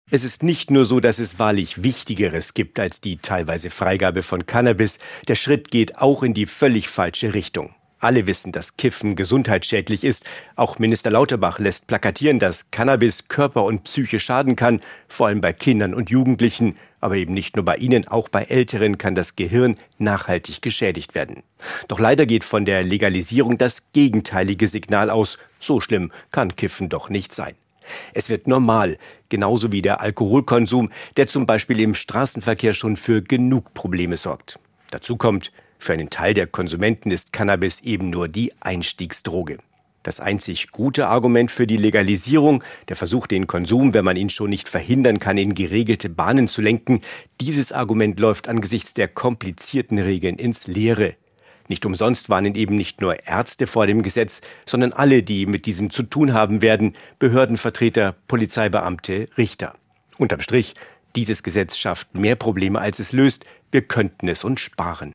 Es ist nicht nur so, dass es wahrlich Wichtigeres gibt als die teilweise Freigabe von Cannabis. Der Schritt geht auch in die völlig falsche Richtung. Alle wissen, dass Kiffen gesundheitsschädlich ist. Auch Minister Lauterbach lässt plakatieren, dass Cannabis Körper und Psyche schaden kann, vor allem bei Kindern und Jugendlichen. Aber eben nicht nur bei ihnen, auch bei Älteren kann das Gehirn nachhaltig geschädigt werden. Doch leider geht von der Legalisierung das gegenteilige Signal aus. So schlimm kann Kiffen doch nicht sein. Es wird normal, genauso wie der Alkoholkonsum, der zum Beispiel im Straßenverkehr schon für genug Probleme sorgt. Dazu kommt, für einen Teil der Konsumenten ist Cannabis eben nur die Einstiegsdroge. Das einzig gute Argument für die Legalisierung, der Versuch, den Konsum, wenn man ihn schon nicht verhindern kann, in geregelte Bahnen zu lenken, dieses Argument läuft angesichts der komplizierten Regeln ins Leere. Nicht umsonst warnen eben nicht nur Ärzte vor dem Gesetz, sondern alle, die mit diesem zu tun haben werden, Behördenvertreter, Polizeibeamte, Richter. Unterm Strich, dieses Gesetz schafft mehr Probleme, als es löst. Wir könnten es uns sparen.